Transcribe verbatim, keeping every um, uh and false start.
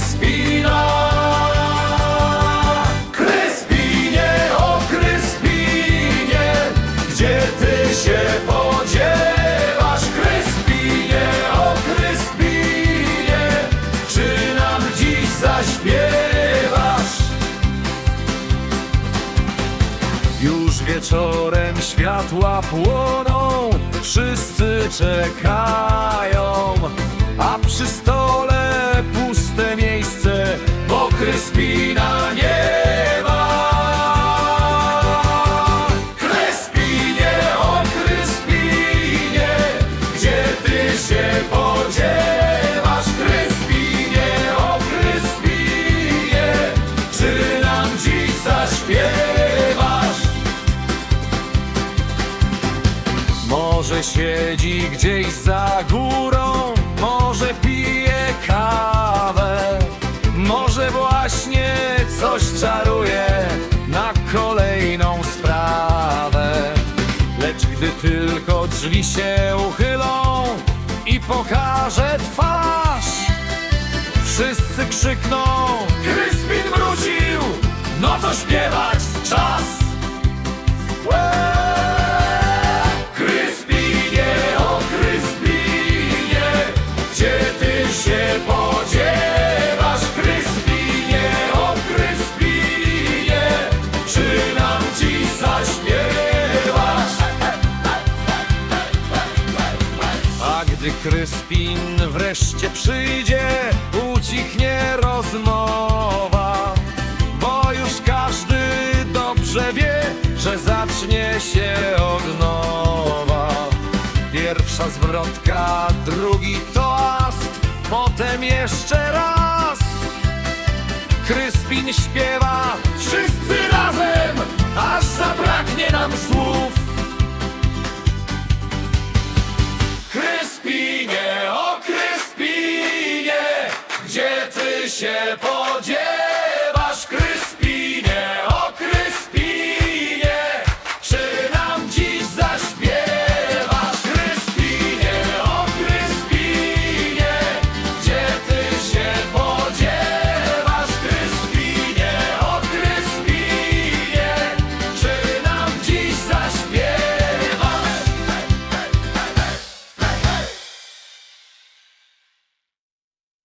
Kryspina. Kryspinie, o Kryspinie, gdzie ty się podziewasz? Kryspinie, o Kryspinie, czy nam dziś zaśpiewasz? Już wieczorem światła płoną, wszyscy czekają, a przy stole puste miejsce, bo Kryspina nie ma. Kryspinie, o Kryspinie, gdzie ty się podziewasz? Kryspinie, o Kryspinie, czy nam dziś zaśpiewasz? Może siedzi gdzieś za górą, może pije kawę, może właśnie coś czaruje na kolejną sprawę. Lecz gdy tylko drzwi się uchylą i pokaże twarz, wszyscy krzykną: Kryspin wrócił, no to śpiewać czas! Się podziewasz? Kryspinie, o Kryspinie, czy nam dziś zaśpiewasz? A gdy Kryspin wreszcie przyjdzie, ucichnie rozmowa, bo już każdy dobrze wie, że zacznie się od nowa. Pierwsza zwrotka, drugi toast, potem jeszcze raz. Kryspin śpiewa, wszyscy razem, aż zabraknie nam słów. Kryspinie, o Kryspinie, gdzie ty się podziewasz?